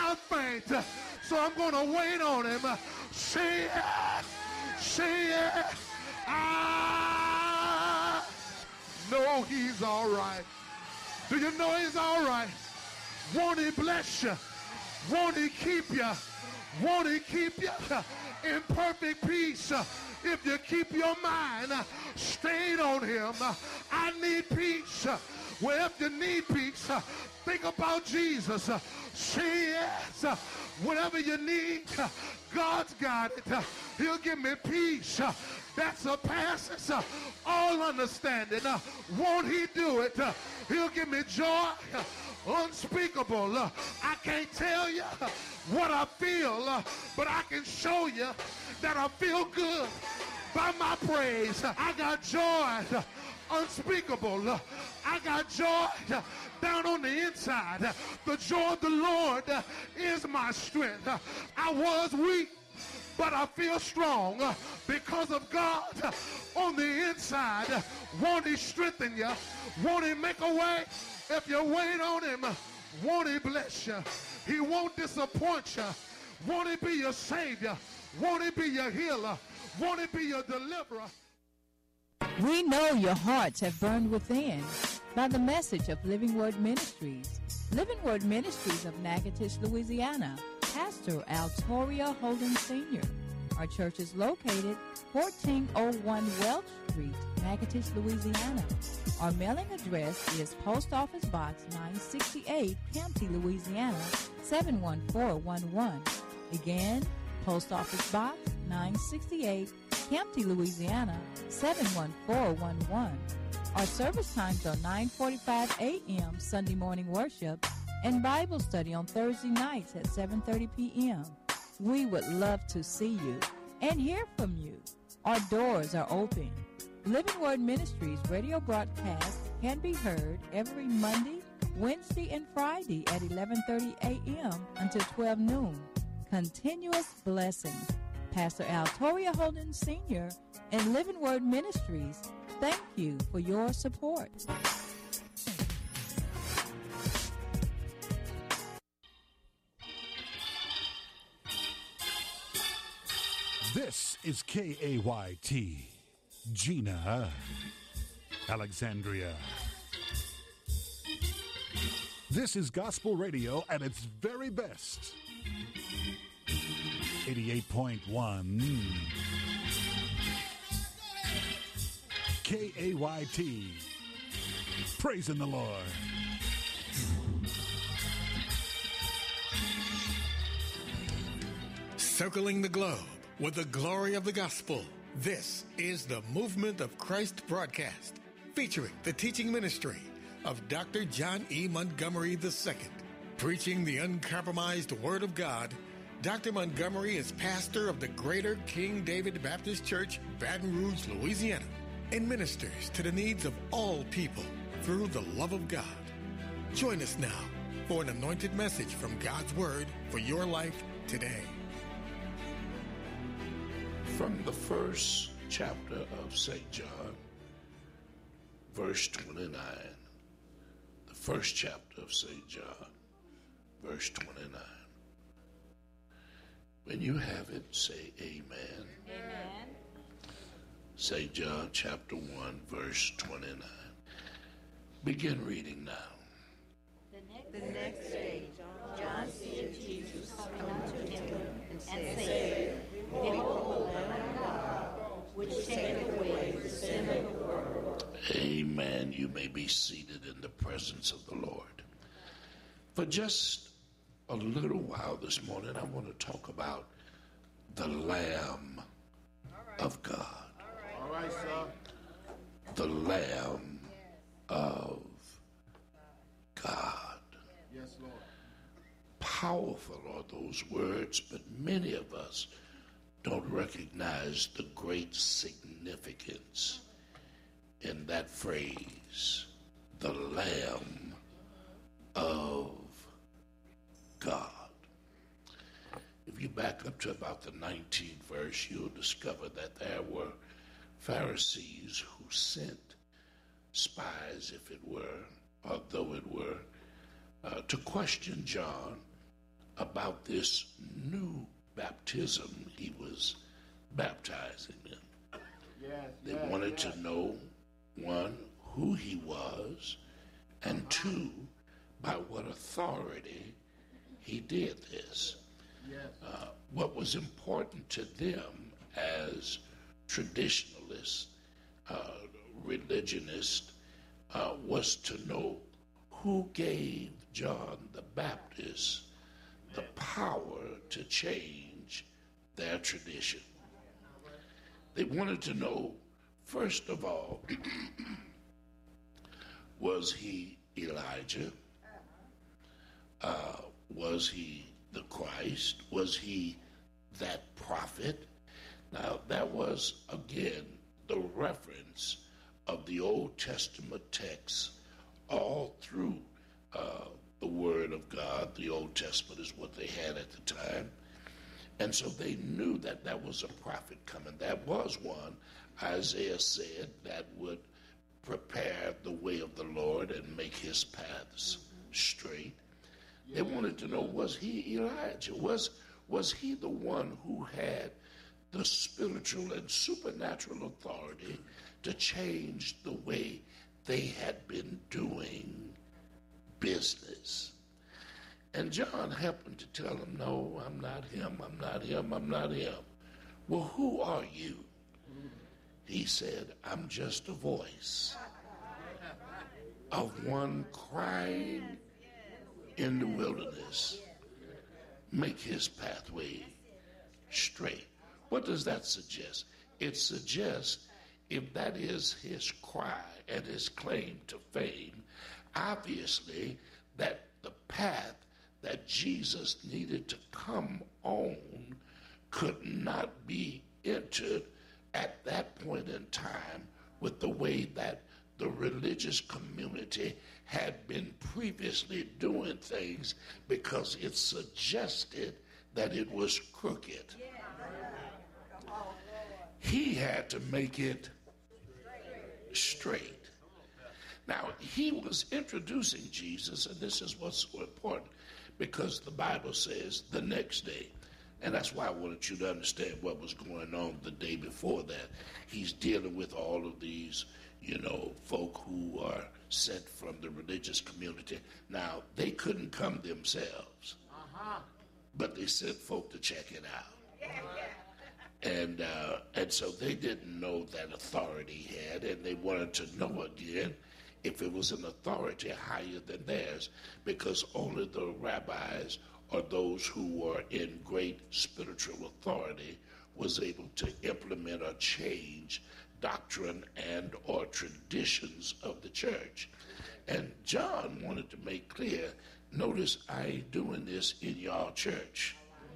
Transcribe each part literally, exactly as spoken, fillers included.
not faint. So I'm going to wait on him. Say it. Say it. I know he's all right. Do you know he's all right? Won't he bless you? Won't he keep you? Won't he keep you in perfect peace if you keep your mind stayed on him? I need peace. Well, if you need peace, think about Jesus. Say yes. Whatever you need, God's got it. He'll give me peace that surpasses all understanding. Won't he do it? He'll give me joy unspeakable. I can't tell you what I feel, but I can show you that I feel good by my praise. I got joy unspeakable. I got joy down on the inside. The joy of the Lord is my strength. I was weak, but I feel strong because of God on the inside. Won't he strengthen you? Won't he make a way? If you wait on him, won't he bless you? He won't disappoint you. Won't he be your savior? Won't he be your healer? Won't he be your deliverer? We know your hearts have burned within by the message of Living Word Ministries. Living Word Ministries of Natchitoches, Louisiana. Pastor Altoria Holden Senior Our church is located fourteen oh one Welch Street, Natchitoches, Louisiana. Our mailing address is Post Office Box nine sixty-eight, Campty, Louisiana, seven one four one one. Again, Post Office Box nine sixty-eight, Campty, Louisiana, seven one four one one. Our service times are nine forty-five a.m. Sunday morning worship and Bible study on Thursday nights at seven thirty p.m. We would love to see you and hear from you. Our doors are open. Living Word Ministries radio broadcast can be heard every Monday, Wednesday, and Friday at eleven thirty a.m. until twelve noon. Continuous blessings. Pastor Altoria Holden Senior and Living Word Ministries, thank you for your support. This is K A Y T, Gina, Alexandria. This is gospel radio at its very best. eighty-eight point one K A Y T, praising the Lord. Circling the globe with the glory of the gospel. This is the Movement of Christ broadcast, featuring the teaching ministry of Doctor John E. Montgomery the Second. Preaching the uncompromised Word of God, Doctor Montgomery is pastor of the Greater King David Baptist Church, Baton Rouge, Louisiana, and ministers to the needs of all people through the love of God. Join us now for an anointed message from God's Word for your life today. From the first chapter of Saint John, verse twenty-nine. The first chapter of Saint John, verse twenty-nine. When you have it, say amen. Amen. Saint John chapter one, verse twenty-nine. Begin reading now. The next, the next day, John seeth Jesus coming unto him, and said, Behold, the Lamb of God, which taketh away the sin of the world. Amen. You may be seated in the presence of the Lord. For just a little while this morning, I want to talk about the Lamb of God. All right, sir. The Lamb of God. Yes, Lord. Powerful are those words, but many of us don't recognize the great significance in that phrase, the Lamb of God. If you back up to about the nineteenth verse, you'll discover that there were Pharisees who sent spies, if it were, although it were, uh, to question John about this new baptism he was baptizing in. Yes, They yes, wanted yes. to know, one, who he was, and two, by what authority he did this. Yes. Uh, what was important to them as traditionalists, uh, religionists, uh, was to know who gave John the Baptist the power to change their tradition. They wanted to know, first of all, was he Elijah? Uh, was he the Christ? Was he that prophet? Now, that was, again, the reference of the Old Testament text all through uh, the Word of God. The Old Testament is what they had at the time. And so they knew that that was a prophet coming. That was one, Isaiah said, that would prepare the way of the Lord and make his paths straight. They wanted to know, was he Elijah? Was, was he the one who had the spiritual and supernatural authority to change the way they had been doing business? And John happened to tell him, no, I'm not him, I'm not him, I'm not him. Well, who are you? He said, I'm just a voice of one crying in the wilderness, make his pathway straight. What does that suggest? It suggests if that is his cry and his claim to fame, obviously that the path that Jesus needed to come on could not be entered at that point in time with the way that the religious community had been previously doing things, because it suggested that it was crooked. He had to make it straight. Now, he was introducing Jesus, and this is what's so important, because the Bible says the next day. And that's why I wanted you to understand what was going on the day before that. He's dealing with all of these, you know, folk who are sent from the religious community. Now, they couldn't come themselves, uh-huh. but they sent folk to check it out. Yeah, yeah. And, uh, and so they didn't know that authority he had, and they wanted to know again if it was an authority higher than theirs, because only the rabbis or those who were in great spiritual authority was able to implement or change doctrine and or traditions of the church. And John wanted to make clear, notice I ain't doing this in y'all church.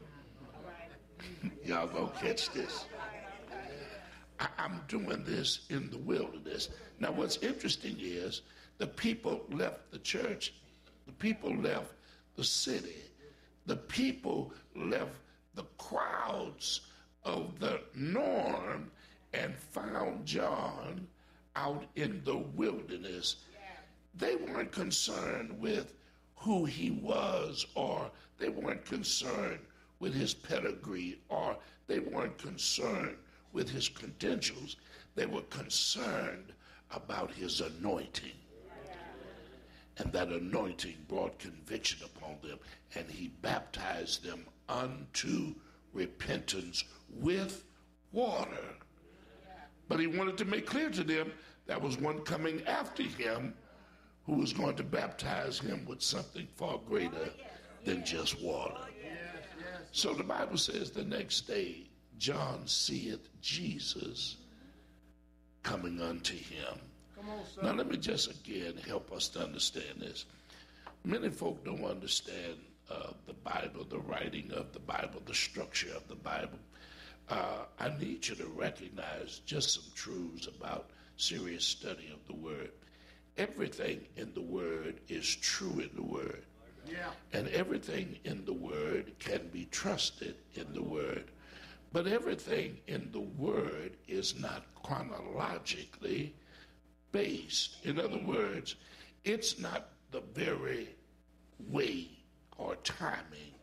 Y'all gonna catch this. I, I'm doing this in the wilderness. Now what's interesting is the people left the church, the people left the city, the people left the crowds of the norm and found John out in the wilderness. They weren't concerned with who he was, or they weren't concerned with his pedigree, or they weren't concerned with his credentials. They were concerned about his anointing. And that anointing brought conviction upon them, and he baptized them unto repentance with water. But he wanted to make clear to them there was one coming after him who was going to baptize him with something far greater than just water. So the Bible says the next day, John seeth Jesus coming unto him. On, now let me just again help us to understand this. Many folk don't understand uh, the Bible, the writing of the Bible, the structure of the Bible. Uh, I need you to recognize just some truths about serious study of the Word. Everything in the Word is true in the Word. Yeah. And everything in the Word can be trusted in the Word. But everything in the Word is not chronologically based. In other words, it's not the very way or timing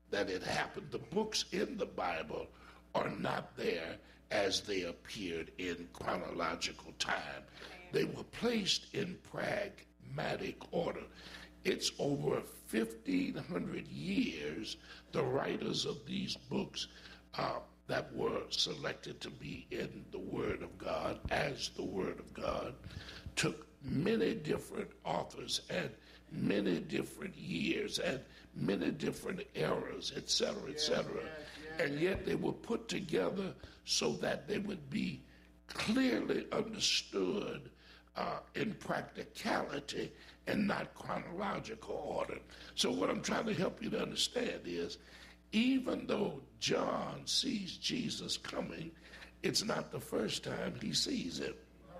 that it happened. The books in the Bible are not there as they appeared in chronological time. They were placed in pragmatic order. It's over fifteen hundred years the writers of these books uh, that were selected to be in the Word of God as the Word of God took many different authors and many different years and many different eras, et cetera, et cetera. And yet they were put together so that they would be clearly understood uh, in practicality and not chronological order. So what I'm trying to help you to understand is, even though John sees Jesus coming, it's not the first time he sees him.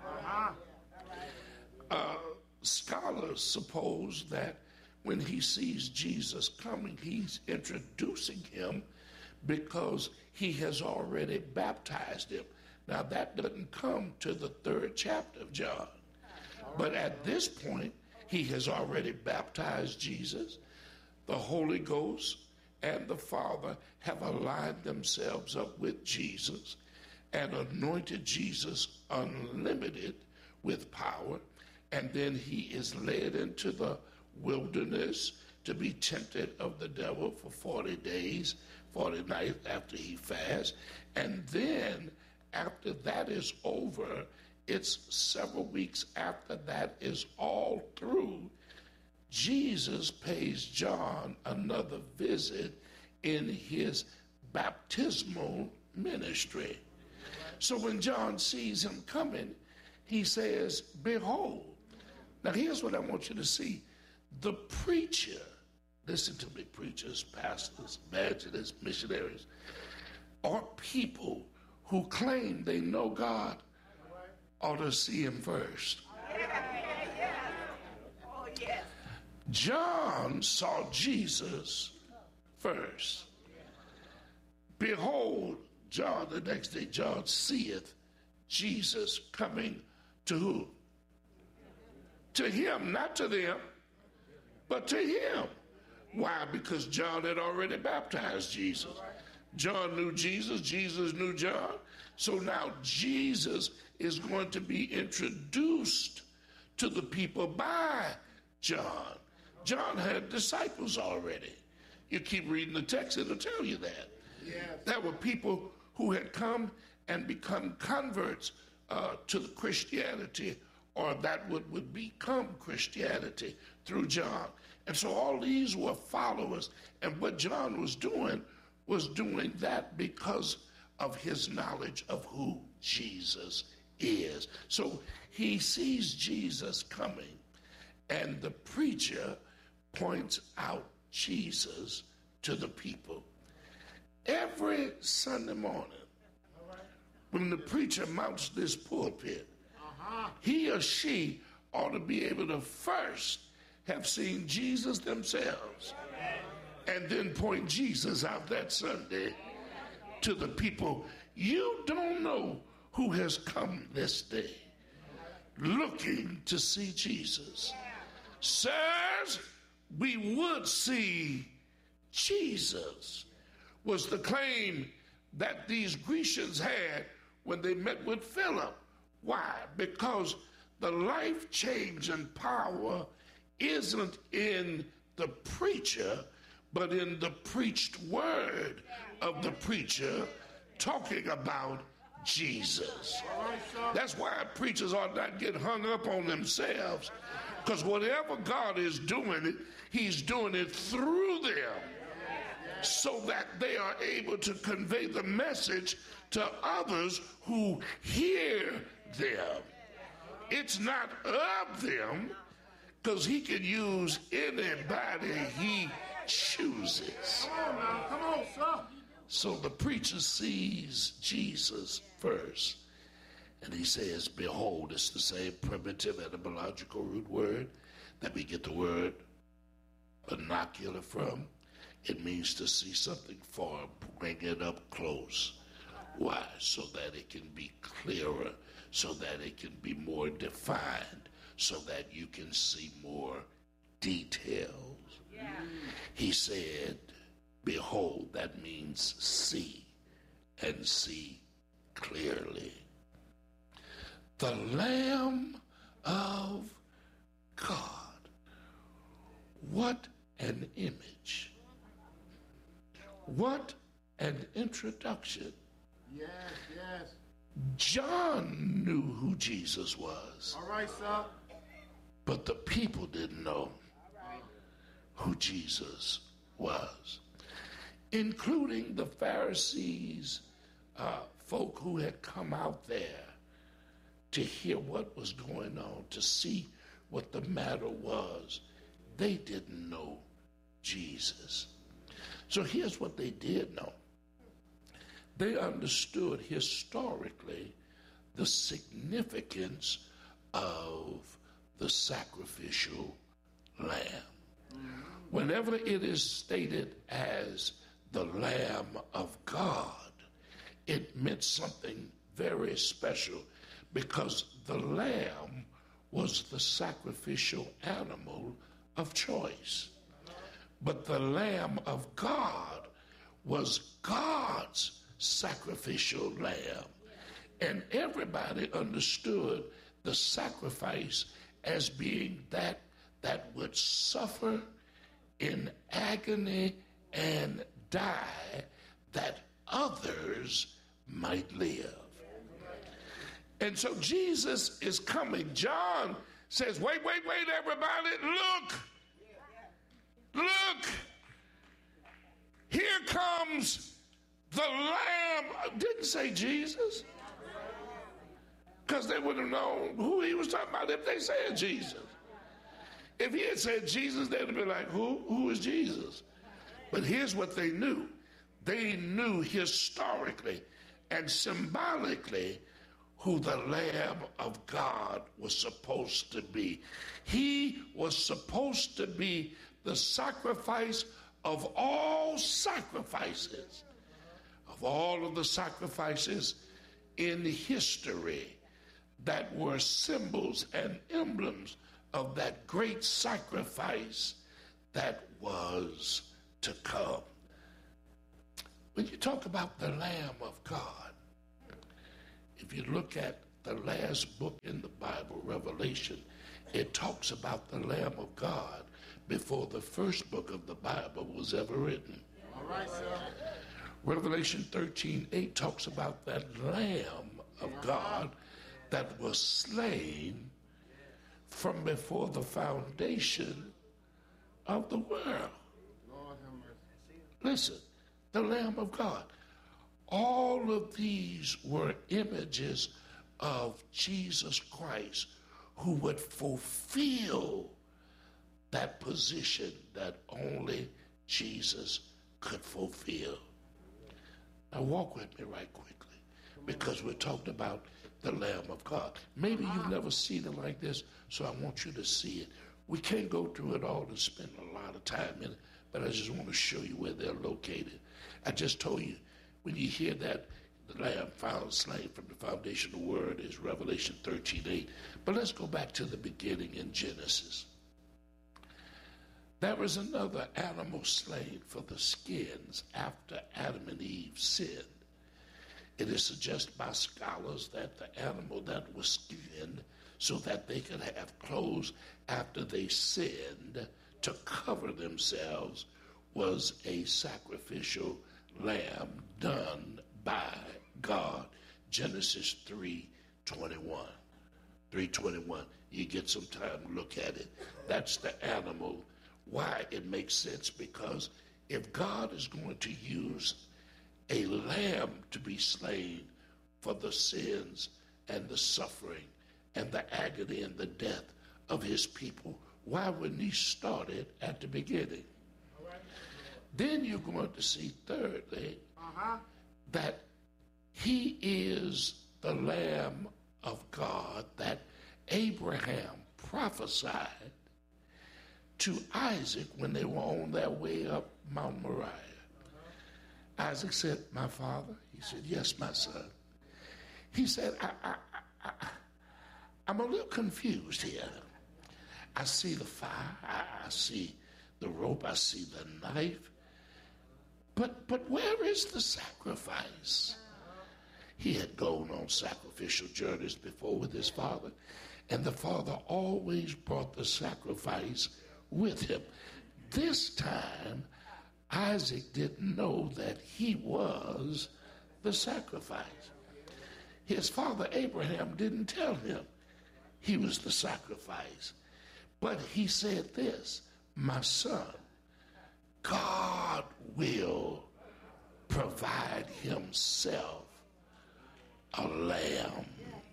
Uh, scholars suppose that when he sees Jesus coming, he's introducing him because he has already baptized him. Now, that doesn't come to the third chapter of John. But at this point, he has already baptized Jesus. The Holy Ghost and the Father have aligned themselves up with Jesus and anointed Jesus unlimited with power. And then he is led into the wilderness to be tempted of the devil for forty days, forty nights after he fasts. And then after that is over, it's several weeks after that is all through, Jesus pays John another visit in his baptismal ministry. So when John sees him coming, he says, behold. Now here's what I want you to see. The preacher, listen to me, preachers, pastors, evangelists, missionaries, are people who claim they know God ought to see him first. John saw Jesus first. Behold, John, the next day, John seeth Jesus coming to who? To him, not to them, but to him. Why? Because John had already baptized Jesus. John knew Jesus, Jesus knew John. So now Jesus is going to be introduced to the people by John. John had disciples already. You keep reading the text, it'll tell you that. Yes. There were people who had come and become converts uh, to the Christianity, or that would, would become Christianity through John. And so all these were followers. And what John was doing was doing that because of his knowledge of who Jesus is. So he sees Jesus coming, and the preacher points out Jesus to the people. Every Sunday morning, when the preacher mounts this pulpit, he or she ought to be able to first have seen Jesus themselves and then point Jesus out that Sunday to the people. You don't know who has come this day looking to see Jesus. Sirs, we would see Jesus, was the claim that these Grecians had when they met with Philip. Why? Because the life-changing power isn't in the preacher, but in the preached word of the preacher talking about Jesus. That's why preachers ought not get hung up on themselves, because whatever God is doing, he's doing it through them so that they are able to convey the message to others who hear them. It's not of them, because he can use anybody he chooses. Come on now, come on, sir. So the preacher sees Jesus first, and he says, behold. It's the same primitive etymological root word that we get the word binocular from. It means to see something far, bring it up close. Why? So that it can be clearer, so that it can be more defined, so that you can see more details. Yeah. He said, Behold, that means see, and see clearly. The Lamb of God. What an image. What an introduction. Yes, yes. John knew who Jesus was. All right, sir. But the people didn't know who Jesus was, including the Pharisees, uh, folk who had come out there to hear what was going on, to see what the matter was. They didn't know Jesus. So here's what they did know. They understood historically the significance of the sacrificial lamb. Whenever it is stated as the Lamb of God, it meant something very special because the lamb was the sacrificial animal of choice. But the Lamb of God was God's sacrificial lamb. And everybody understood the sacrifice as being that that would suffer in agony and die that others might live. And so Jesus is coming. John says, wait, wait, wait, everybody, look. Look. Here comes the Lamb. Didn't say Jesus. Because they would have known who he was talking about if they said Jesus. If he had said Jesus, they'd have been like, who? Who is Jesus? But here's what they knew. They knew historically and symbolically who the Lamb of God was supposed to be. He was supposed to be the sacrifice of all sacrifices, of all of the sacrifices in history that were symbols and emblems of that great sacrifice that was to come. When you talk about the Lamb of God, if you look at the last book in the Bible, Revelation, it talks about the Lamb of God before the first book of the Bible was ever written. All right, sir. Revelation thirteen eight talks about that Lamb of God that was slain from before the foundation of the world. Lord have mercy. Listen, the Lamb of God. All of these were images of Jesus Christ who would fulfill that position that only Jesus could fulfill. Now walk with me right quickly because we're talking about the Lamb of God. Maybe you've never seen it like this, so I want you to see it. We can't go through it all and spend a lot of time in it, but I just want to show you where they're located. I just told you, when you hear that, the Lamb found slain from the foundation of the world is Revelation thirteen eight. But let's go back to the beginning in Genesis. There was another animal slain for the skins after Adam and Eve sinned. It is suggested by scholars that the animal that was skinned so that they could have clothes after they sinned to cover themselves was a sacrificial lamb done by God. Genesis three twenty-one. three twenty-one. You get some time to look at it. That's the animal. Why it makes sense, because if God is going to use a lamb to be slain for the sins and the suffering and the agony and the death of his people, why wouldn't he start it at the beginning? Then you're going to see, thirdly, uh-huh. that he is the Lamb of God that Abraham prophesied to Isaac when they were on their way up Mount Moriah. Uh-huh. Isaac said, my father? He said, yes, my son. He said, I, I, I, I'm a little confused here. I see the fire, I, I see the rope, I see the knife. But, but where is the sacrifice? He had gone on sacrificial journeys before with his father, and the father always brought the sacrifice with him. This time, Isaac didn't know that he was the sacrifice. His father Abraham didn't tell him he was the sacrifice. But he said this, my son, God will provide himself a lamb.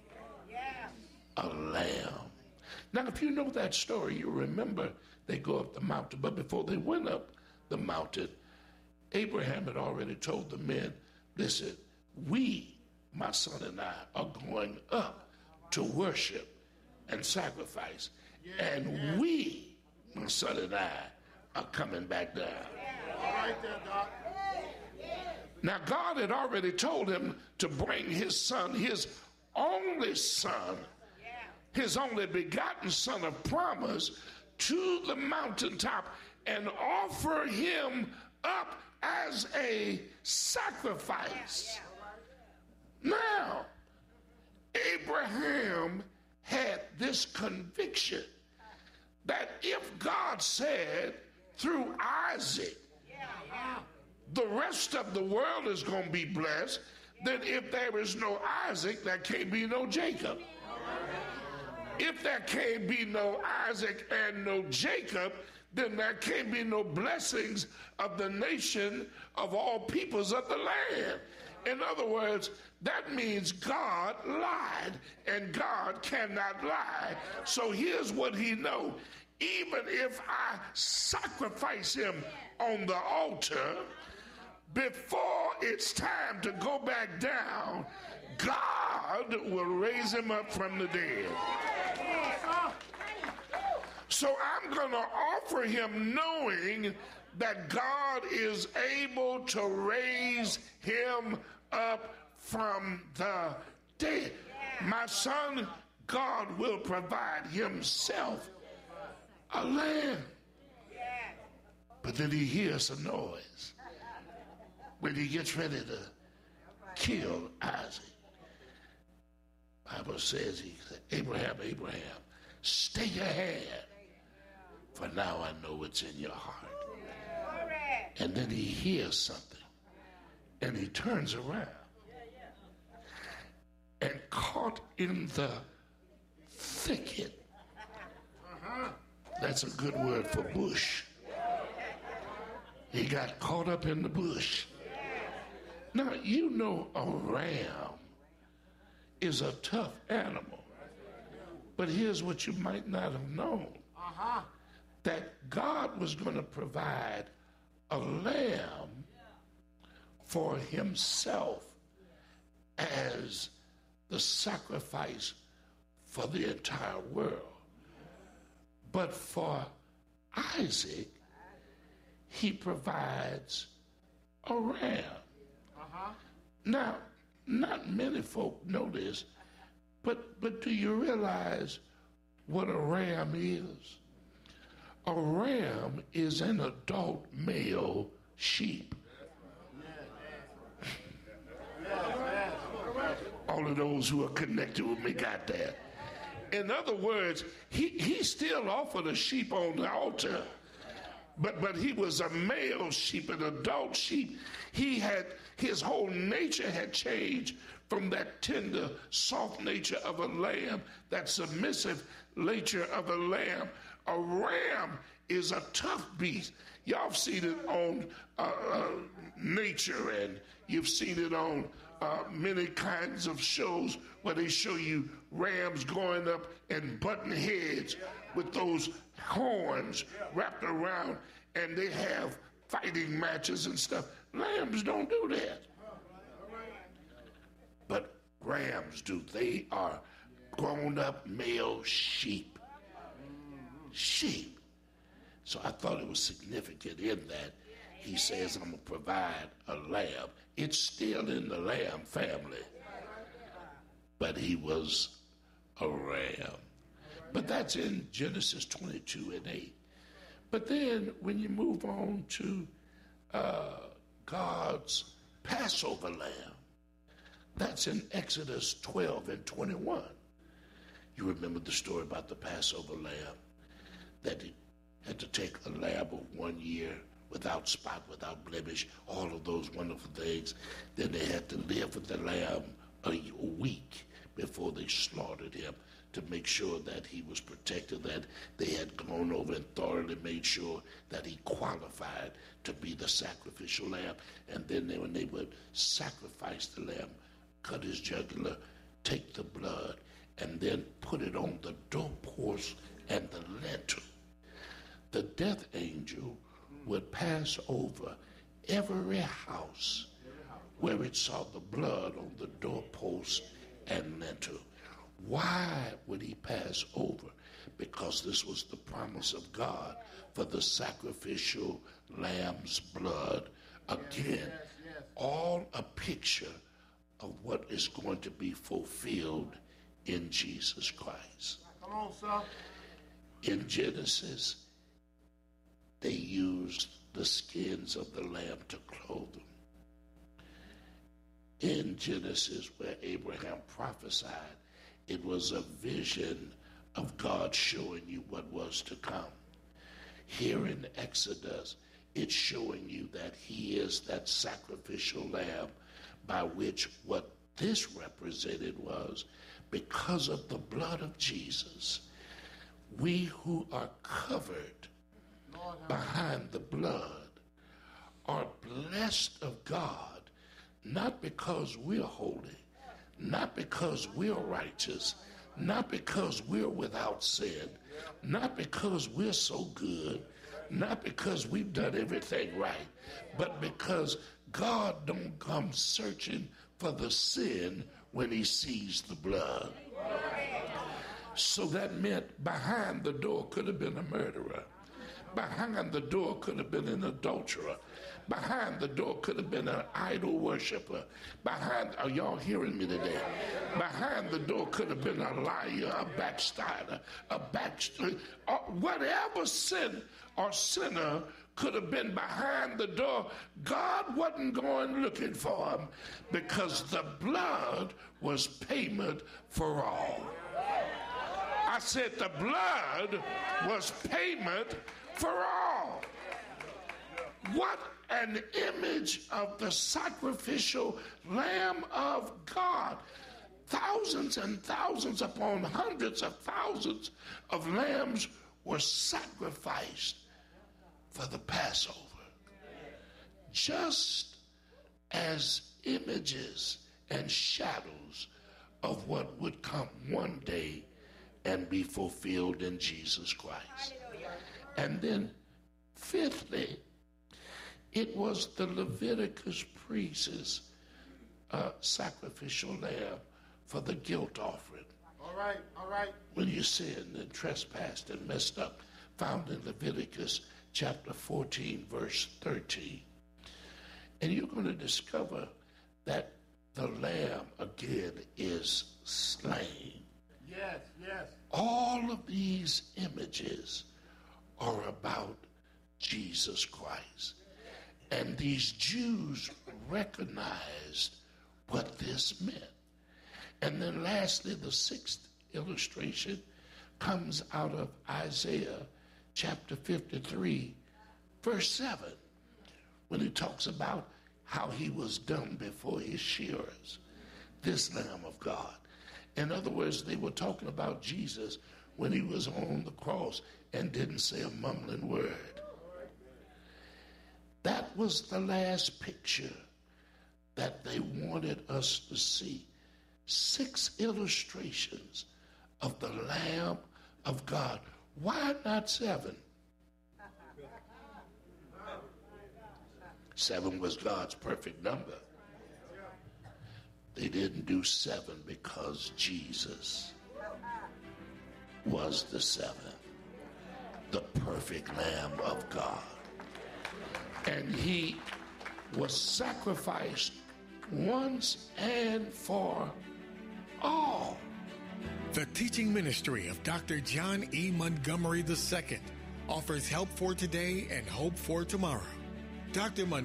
A lamb. Now, if you know that story, you remember they go up the mountain. But before they went up the mountain, Abraham had already told the men, listen, we, my son and I, are going up to worship and sacrifice. And we, my son and I, are coming back down. All right there, Doc. Now, God had already told him to bring his son, his only son, his only begotten son of promise, to the mountaintop and offer him up as a sacrifice. Now, Abraham had this conviction that if God said through Isaac, the rest of the world is going to be blessed, then if there is no Isaac, there can't be no Jacob. If there can't be no Isaac and no Jacob, then there can't be no blessings of the nation of all peoples of the land. In other words, that means God lied, and God cannot lie. So here's what he knows. Even if I sacrifice him on the altar, before it's time to go back down, God will raise him up from the dead. So I'm going to offer him knowing that God is able to raise him up from the dead. My son, God will provide himself a lamb. But then he hears a noise when he gets ready to kill Isaac. The Bible says, he said, Abraham, Abraham, stay your hand, for now I know what's in your heart. And then he hears something, and he turns around, and caught in the thicket. That's a good word for bush. He got caught up in the bush. Now, you know a ram is a tough animal. But here's what you might not have known. Uh-huh. That God was going to provide a lamb for himself as the sacrifice for the entire world. But for Isaac, he provides a ram. Uh-huh. Now, not many folk know this, but, but do you realize what a ram is? A ram is an adult male sheep. All of those who are connected with me got that. In other words, he, he still offered a sheep on the altar, but, but he was a male sheep, an adult sheep. He had, his whole nature had changed from that tender, soft nature of a lamb, that submissive nature of a lamb. A ram is a tough beast. Y'all have seen it on uh, uh, Nature, and you've seen it on uh, many kinds of shows where they show you rams going up and butting heads with those horns wrapped around, and they have fighting matches and stuff. Lambs don't do that. But rams do. They are grown-up male sheep. Sheep. So I thought it was significant in that he says, I'm going to provide a lamb. It's still in the lamb family. But he was a ram. But that's in Genesis twenty-two and eight. But then when you move on to uh, God's Passover lamb. That's in Exodus twelve and twenty-one. You remember the story about the Passover lamb, that he had to take a lamb of one year without spot, without blemish, all of those wonderful things. Then they had to live with the lamb a, a week before they slaughtered him to make sure that he was protected, that they had gone over and thoroughly made sure that he qualified to be the sacrificial lamb. And then they, when they would sacrifice the lamb, cut his jugular, take the blood, and then put it on the doorpost and the lintel. The death angel would pass over every house where it saw the blood on the doorpost and lintel. Why would he pass over? Because this was the promise of God for the sacrificial lamb's blood. Again, all a picture of what is going to be fulfilled in Jesus Christ. Come on, son. In Genesis, they used the skins of the lamb to clothe them. In Genesis, where Abraham prophesied, it was a vision of God showing you what was to come. Here in Exodus, it's showing you that he is that sacrificial lamb by which what this represented was, because of the blood of Jesus, we who are covered behind the blood are blessed of God, not because we're holy, not because we're righteous, not because we're without sin, not because we're so good, not because we've done everything right, but because God don't come searching for the sin when he sees the blood. So that meant behind the door could have been a murderer. Behind the door could have been an adulterer. Behind the door could have been an idol worshiper. Behind, are y'all hearing me today? Behind the door could have been a liar, a backslider, a backslider, whatever sin or sinner could have been behind the door. God wasn't going looking for him because the blood was payment for all. I said the blood was payment for all. What an image of the sacrificial Lamb of God. Thousands and thousands upon hundreds of thousands of lambs were sacrificed for the Passover. Just as images and shadows of what would come one day and be fulfilled in Jesus Christ. And then, fifthly, it was the Leviticus priest's uh, sacrificial lamb for the guilt offering. All right, all right. When you sinned and trespassed and messed up, found in Leviticus chapter fourteen, verse thirteen. And you're going to discover that the lamb, again, is slain. Yes, yes. All of these images are about Jesus Christ. And these Jews recognized what this meant. And then lastly, the sixth illustration comes out of Isaiah chapter fifty-three, verse seven, when he talks about how he was dumb before his shearers, this Lamb of God. In other words, they were talking about Jesus when he was on the cross and didn't say a mumbling word. That was the last picture that they wanted us to see. Six illustrations of the Lamb of God. Why not seven? Seven was God's perfect number. They didn't do seven because Jesus was the seventh, the perfect Lamb of God. And he was sacrificed once and for all. The teaching ministry of Doctor John E. Montgomery the Second offers help for today and hope for tomorrow. Doctor Montgomery